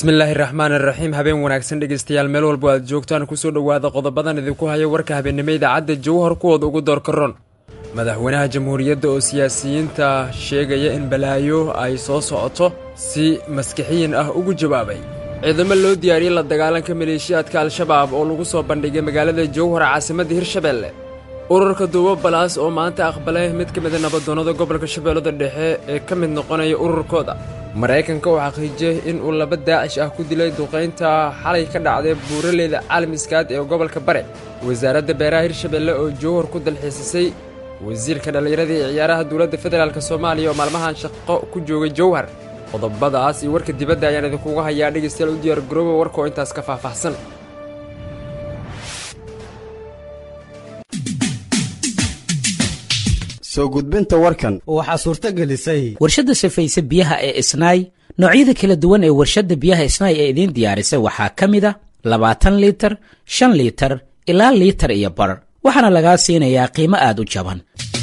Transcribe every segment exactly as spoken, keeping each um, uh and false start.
bismillaahi raxmaani raxiim habeen wanaagsan dhegeystayaal meel walba aad joogtaan kusoo dhowaada qodobadan idinku haya warka habeennimo idaacadda jowhar kuwooda ugu doorka ron madaxweynaha jamhuuriyadda oo siyaasiyiinta sheegaya in balaayo ay soo socoto si maskixiyin ah ugu jawaabay ciidamo loo diyaariyey la dagaalanka maleeshiyaadka al-shabaab oo lagu soo bandhigay magaalada jowhar caasimadda hirshabeelle ururka duubo balaas oo maanta aqbalay mid ka mida nabadoonnada gobolka shabeellada dhexe ee ka mid noqonaya ururkooda maraykanka oo xaqiijiyey in uu laba daacish ah ku dilay duqaynta xalay ka dhacday buuraleyda caalamiskaad ee gobolka bare wasaaradda beeraha hirshabeelle oo jowhar ku dalxiisisay wasiirka dhallinyarada ee ciyaaraha dowladda federaalk soomaaliya oo maalmahan shaqo ku joogay jowhar qodobadaas iyo warka dibadda ayaan idinkuga hayaa dhegaystayaal u diyaar garooba warka oo intaas ka faahfaahsan soo gudbinta warkan waxaa suurto gelisay warshadda safayse biyaha ee isnaay noocyada kala duwan ee warshadda biyaha isnaay ee idiin diyaarisay waxaa ka mid a labaatan liitar shan liitar ilaa liitar iyo bar waxaana lagaa siinayaa qiimo aad u jaban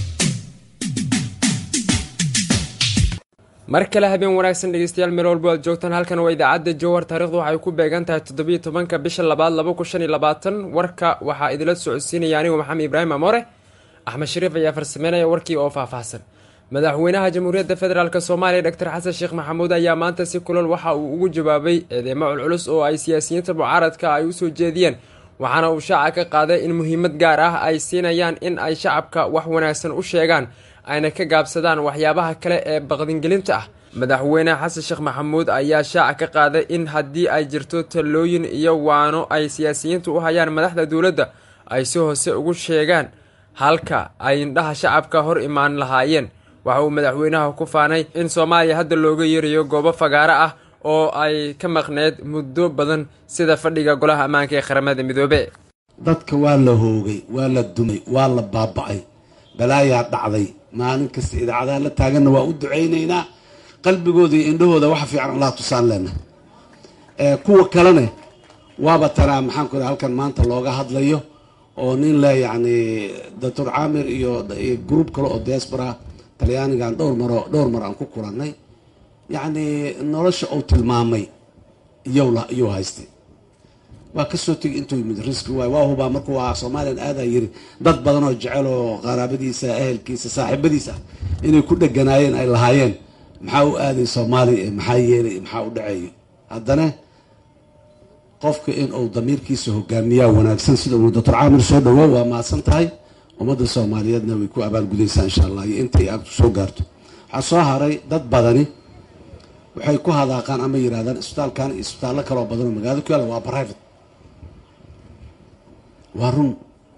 mar kale habeen wanaagsan dhegeystayaal meel walbo aad joogtaan halkan waa idaacadda jowhar taarikhdu waxay ku beegan tahay toddobiyo tobanka bisha labaad laba kun shan iyo labaatan warka waxaa idila socodsiinaya anigu maxamed ibraahim amoore axmed shariif ayaa farsameynaya warkii oo faahfaahsan madaxweynaha jamhuuriyadda federaalk soomaaliya doctor xasan sheekh maxamuud ayaa maanta si kulol waxa uu ugu jawaabay eedeymo culculus oo ay siyaasiyiinta mucaaradka ay u soo jeediyeen waxaana uu shaaca ka qaaday in muhiimad gaar ah ay siinayaan in ay shacabka wax wanaagsan u sheegaan ayna ka gaabsadaan waxyaabaha kale ee baqdingelinta ah madaxweyne xasan sheekh maxamuud ayaa shaaca ka qaaday in haddii ay jirto talooyin iyo waano ay siyaasiyiintu u hayaan madaxda dowladda ay si hoose ugu sheegaan halka ay indhaha shacabka hor imaan lahaayeen waxa uu madaxweynaha ku faanay in soomaaliya hadda looga yeerayo goobo fagaaro ah oo ay ka maqneed muddo badan sida fadhiga golaha ammaanka ee qaramada midoobe dadka waa la hoogay waa la dumay waa la baaba'ay balaayaa dhacday maalin kasta idaacadaha la taaganna waa u ducaynaynaa qalbigooda iyo indhahooda waxa fiican allah tusaan lena kuwa kalene waaba tanaa maxaan ku iraha halkan maanta looga hadlayo oo nin le yacni doctor caamir iyo group kale oo diaspora talyaanigan dhowr maro dhowr mar aan ku kulannay yacni nolosha uu tilmaamay iyow la iyou haystay waa kasoo tegi intuu yimid riski waay waa hubaa markuu waa soomaaliyan aadaa yiri dad badan oo jecel oo qaraabadiisa ehelkiisa saaxiibadiisa inay ku dheganaayeen ay lahaayeen maxaa u aaday soomaaliya maxaa yeelay maxaa u dhaceeyo haddana qofka in uu damiirkiisa hogaamiyaa wanaagsan sida uu doctor caamir soo dhawow waa mahadsan tahay ummadda soomaaliyeedna way ku abaalgudaysaa insha allah iyo intay agtu soo gaarto waxaa soo haray dad badani waxay ku hadaaqaan ama yidhahdaan isbitaalkan iyo isbitaallo kaloo badanoo magaalada ku yaalla waa private waa run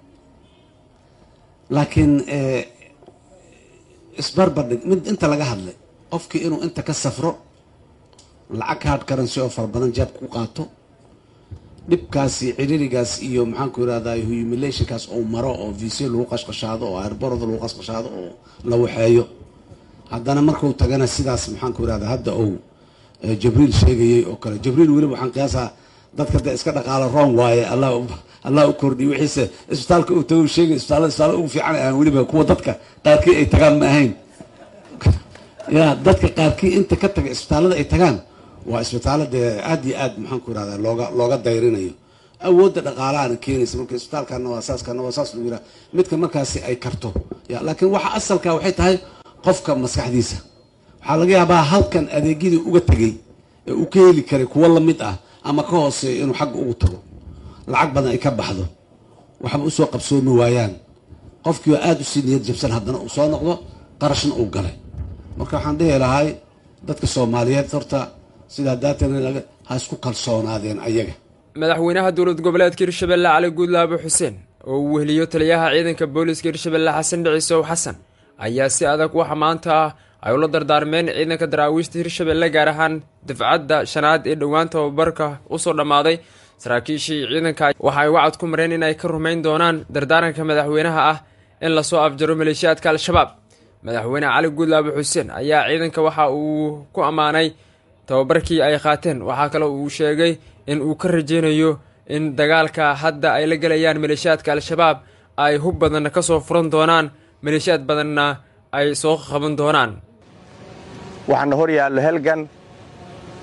laakiin isbarbardhig mid inta laga hadlay qofkii inuu inta ka safro lacag hard currency oo fara badan jeeb ku qaato dhibkaasi ciririgaas iyo maxaan ku irahdaa humiliationkaas oo maro oo visa lagu qashqashaado oo airborda lagu qashqashaado oo la waxeeyo haddana markuu tagana sidaas maxaan ku irahdaa hadda uu jibriil sheegayay oo kale jibriil weliba waxaan qiyaasaa dadka de iska dhaqaalo roon waaye allah allah u kordhiy wixiise isbitaalka uu tago sheegay isbitaallada isbitaalla ugu fiican aan weliba kuwa dadka qaarkii ay tagaan ma ahayn ya dadka qaarkii inta ka taga isbitaallada ay tagaan waa isbitaallo dee aad iyo aad maxaan ku irahdaa looga looga dayrinayo awoodda dhaqaalahana keenaysa marka isbitaalkana waa saas kana waa saas lagu yiraha midka markaasi ay karto ya laakiin waxa asalka waxay tahay qofka maskaxdiisa waxaa laga yaabaa halkan adeegyadii uga tegay ee uu ka heli karay kuwo lamid ah ama ka hooseeyo inuu xagga ugu tago lacag badan ay ka baxdo waxba usoo qabsoomi waayaan qofkii oo aada usii niyad jabsan haddana uu soo noqdo qarashna uu galay marka waxaan dhihi lahay dadka soomaaliyeed horta sidaa daatan ha isku kalsoonaadeen ayaga madaxweynaha dowlad goboleedka hirshabeelle cali guudlaabo xuseen oo uu weheliyo taliyaha ciidanka booliska hirshabeelle xasan dhicisow xasan ayaa si adag waxa maanta ay ula dardaarmeen ciidanka daraawiishta hirshabeelle gaar ahaan dafcadda shanaad ee dhowaan tababarka usoo dhammaaday saraakiishii ciidanka waxa ay wacad ku mareen in ay ka rumayn doonaan dardaaranka madaxweynaha ah in lasoo afjaro maleeshiyaadka al-shabaab madaxweyne cali guudlaabo xuseen ayaa ciidanka waxa uu ku ammaanay tababarkii ay qaateen waxaa kale uu sheegay in uu ka rajeynayo in dagaalka hadda ay la gelayaan maleeshiyaadka al-shabaab ay hub badanna ka soo furan doonaan maleeshiyaad badanna ay soo qaban doonaan waxaana hor yaallo helgan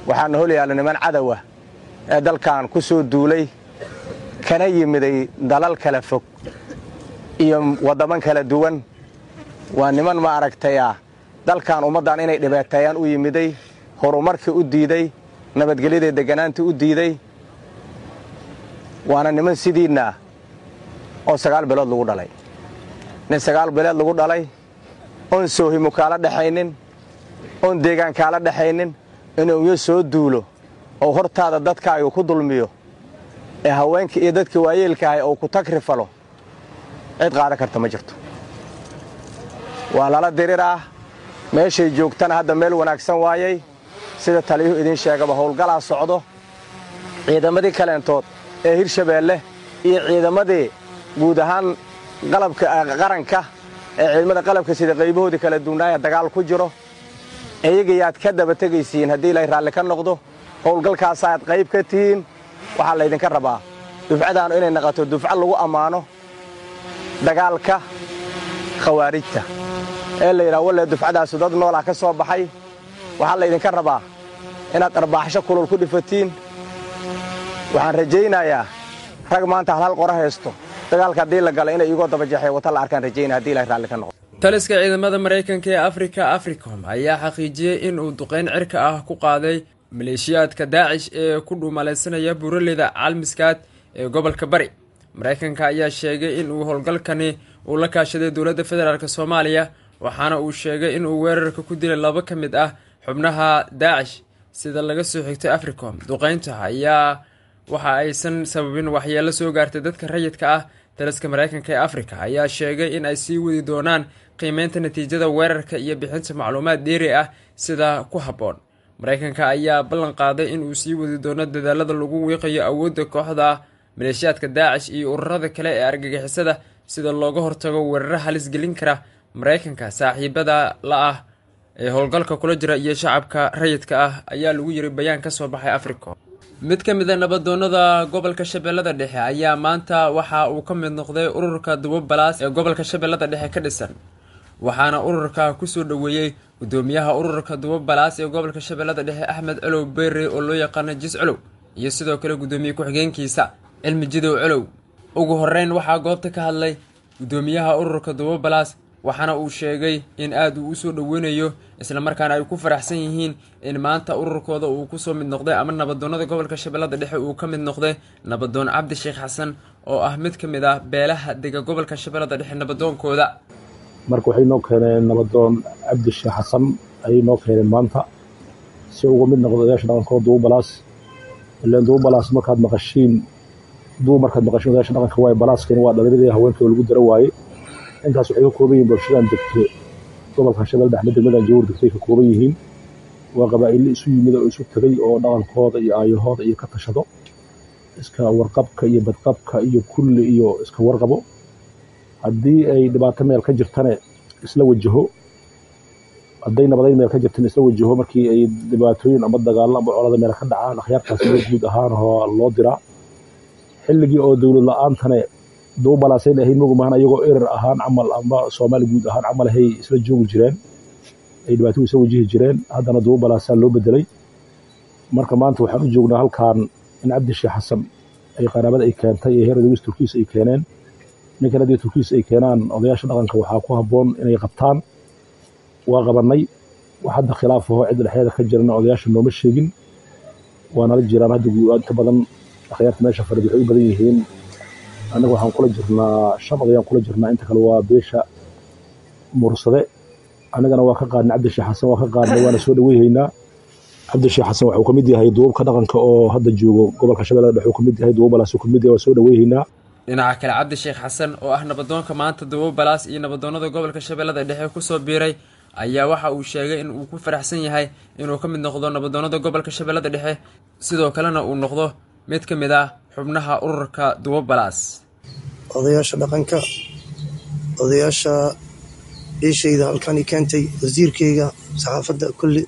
waxaana hol yaalla niman cadowa ee dalkan ku soo duulay kana yimiday dalal kala fog iyo waddaman kala duwan waa niman ma aragtaya dalkan ummaddan inay dhibaateeyaan u yimiday horumarkii u diiday nabadgelyada deganaanta u diiday waana niman sidiinna oo sagaal bilood lagu dhalay nin sagaal bilood lagu dhalay oon soohimo kaala dhaxaynin oon deegaan kaala dhaxaynin inuu iyo soo duulo oo hortaada dadkaagu ku dulmiyo ee haweenkii iyo dadkii waayeelkaahay oo ku tagrifalo cid qaadan karta ma jirto waa lala diriraa meeshay joogtana hadda meel wanaagsan waayay sida taliyuhu idiin sheegaba howlgalaa socdo ciidamadii kaleentood ee hirshabeelle iyo ciidamadii guud ahaan qalabka qaranka ee ciidamada qalabka sida qaybahoodii kala duwanaaya dagaal ku jiro iyagiyaad ka daba tegaysiin haddii ilaahay raalli ka noqdo howlgalkaasaad qayb ka tihiin waxaa laydinka rabaa dufcadaanu inay naqato dufca lagu ammaano dagaalka khawaarijta ee la yidhaha walle dufcadaasu dad noolaa ka soo baxay waxaa laydinka rabaa inaad arbaaxsho kulul ku dhifatiin waxaan rajaynayaa rag maanta hal hal qora haysto dagaalka haddii la gala inay igoo dabajeexay wata la arkaan rajaynaya haddii ilahay raalli ka noqdo taliska ciidamada maraykanka ee afrika africom ayaa xaqiijiyey in uu duqayn cirka ah ku qaaday maleeshiyaadka daacish ee ku dhuumalaysanaya buuraleyda calmiskaad ee gobolka bari maraykanka ayaa sheegay in uu howlgalkani uu la kaashaday dowladda federaalk soomaaliya waxaana uu sheegay in uu weerarka ku dilay laba ka mid ah xubnaha daacish sida laga soo xigtay africom duqaynta ayaa waxa aysan sababin waxyeelo soo gaartay dadka rayidka ah taliska maraykanka ee afrika ayaa sheegay in ay sii wadi doonaan qiimeynta natiijada weerarka iyo bixinta macluumaad dheeri ah sida ku habboon maraykanka ayaa ballan qaaday in uu sii wadi doono dadaalada lagu wiiqayo awoodda kooxda maleeshiyaadka daacish iyo ururada kale ee argagixisada sida looga hortago weeraro halis gelin kara maraykanka saaxiibada la ah ee howlgalka kula jira iyo shacabka rayidka ah ayaa lagu yiri bayaan ka soo baxay africa mid ka mid a nabadoonada gobolka shabeellada dhexe ayaa maanta waxa uu ka mid noqday ururka dubobalaas ee gobolka shabeellada dhexe ka dhisan waxaana ururka kusoo dhoweeyey gudoomiyaha ururka dubobalaas ee gobolka shabeellada dhexe axmed colow beere oo loo yaqaano jis colow iyo sidoo kale gudoomiye ku-xigeenkiisa cilmi jidow colow ugu horeyn waxaa goobta ka hadlay gudoomiyaha ururka dubobalaas waxaana uu sheegay in aad uu usoo dhoweynayo islamarkaana ay ku faraxsan yihiin in maanta ururkooda uu kusoo mid noqday ama nabadoonada gobolka shabeellada dhexe uu ka mid noqday nabadoon cabdi sheekh xasan oo ah mid ka mid ah beelaha dega gobolka shabeellada dhexe nabadoonkooda marka waxay noo keeneen nabadoon cabdi sheekh xasan ayay noo keeneen maanta si uga mid noqdo odayaasha dhaqankooda dubobalaas ilaan dubobalaas markaad maqashiin duu markaad maqashiin odayaasha dhaqanka waaye balaaskani waa dhalinyadii haweenkii lagu daro waaye intaas waxay ka kooban yihiin bulshadan degto gobolka shabeellada dhexe degmadan jawhar degtay ka kooban yihiin waa qabaa'ilo isu yimid oo isu tegay oo dhaqankooda iyo aayahooda iyo ka tashado iska warqabka iyo badqabka iyo kulli iyo iska warqabo haddii ay dhibaato meel ka jirtane isla wajaho hadday nabadayn meel ka jirtana isla wajaho markii ay dhibaatooyin ama dagaallo ama colada meel ka dhacaan akhyaartaas loo guud ahaan loo diraa xilligii oo dowlad la-aantane dubobalaasayna ahayn mogumahan ayagoo erer ahaan camal ama soomaali guud ahaan camal ahay isla joogi jireen ay dhibaatadu isla wajihi jireen haddana dubobalaasaa loo bedelay marka maanta waxaan u joognaa halkaan in cabdi sheekh xasan ay qaraabada ay keentay ee heer dawis turkiis ay keeneen ninkan haddii turkiis ay keenaan odayaasha dhaqanka waxaa ku habboon inay qabtaan waa qabannay wax hadda khilaaf aho cidda dhexdeeda ka jirana odayaasha nooma sheegin waa nala jiraan hadda inta badan akhyaarta meesha farid waxay u badan yihiin annaga waxaan kula jirnaa shan odayaan kula jirnaa inta kale waa beesha mursade annagana waa ka qaadnay cabdi sheekh xasan waa ka qaadnay waana soo dhaweyhaynaa cabdi sheekh xasan waxuu ka mid yahay duubabka dhaqanka oo hadda joogo gobolka shabeellada dhexe uu ka mid yahay dubobalaasuu ka mid yahay waa soo dhaweyhaynaa dhinaca kale cabdi sheekh xasan oo ah nabadoonka maanta dubobalaas iyo nabadoonada gobolka shabeellada dhexe kusoo biiray ayaa waxa uu sheegay in uu ku faraxsan yahay inuu ka mid noqdo nabadoonada gobolka shabeellada dhexe sidoo kalena uu noqdo mid ka mid ah xubnaha ururka dubobalaas odayaasha dhaqanka odayaasha beeshayda halkaan i keentay wasiirkayga saxaafadda kulli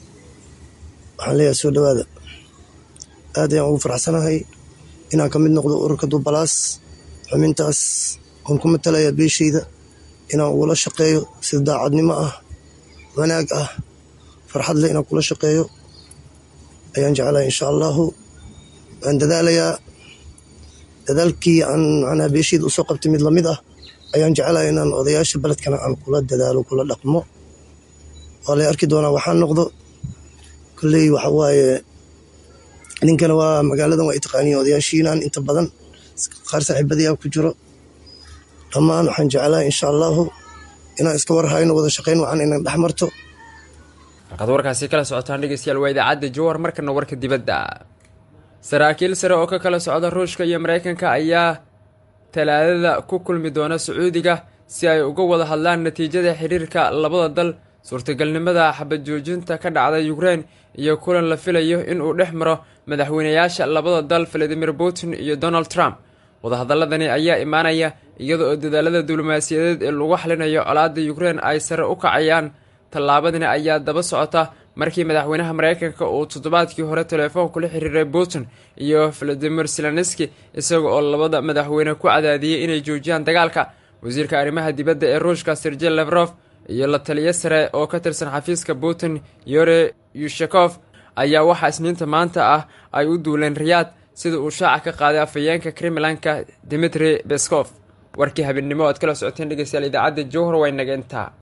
waxaan leeyahay soo dhowaada aad ayaan ugu faraxsanahay inaan ka mid noqdo ururka dubobalaas xubintaas oon ku matalaya beeshayda inaan ugula shaqeeyo sida daacadnimo ah wanaag ah farxad leh inaan kula shaqeeyo ayaan jeclahay insha allahu waan dadaalayaa dadaalkii aan macnaha beeshiida usoo qabtay mid lamid ah ayaan jeclahay inaan odayaasha beledkana aan kula dadaalo kula dhaqmo waa lay arki doonaa waxaan noqdo kolley waxa waaye ninkana waa magaaladan waa itaqaaniya odayaashiinaan inta badan qaar saaxiibadayaa ku jiro dhammaan waxaan jeclahay insha allahu inaan iska warhayno wada shaqayn wacan inaan dhex marto halkaad warkaasi kala socotaan dhegeystayaal waa idaacadda jowhar markana warka dibadda. saraakiil sare oo ka kala socda ruushka iyo mareykanka ayaa talaadada ku kulmi doona sacuudiga si ay uga wada hadlaan natiijada xiriirka labada dal, suurtagalnimada xabad joojinta ka dhacda Ukraine iyo kulan la filayo inuu dhex maro madaxweynayaasha labada dal Vladimir Putin iyo Donald Trump. wadahadaladani ayaa imaanaya iyada oo dadaalada diblomaasiyadeed ee lagu xalinayo colaadda Ukraine ay sare u kacayaan. tallaabadani ayaa daba socota markii madaxweynaha mareykanka uu toddobaadkii hore telefoon kula xiriiray Putin iyo Vladimir Zelensky isaga oo labada madaxweyne ku cadaadiyay inay joojiyaan dagaalka. wasiirka arrimaha dibadda ee Ruushka Sergey Lavrov iyo la taliye sare oo ka tirsan xafiiska Putin Yuri Yushakov ayaa waxaa isniinta maanta ah ay u duuleen Riyadh sida uu shaaca ka qaaday afhayeenka Kremlinka Dmitry Peskov. warkii habeenimo aad kala socoteen dhegeystayaal idaacadda Jowhar way nageyntaa.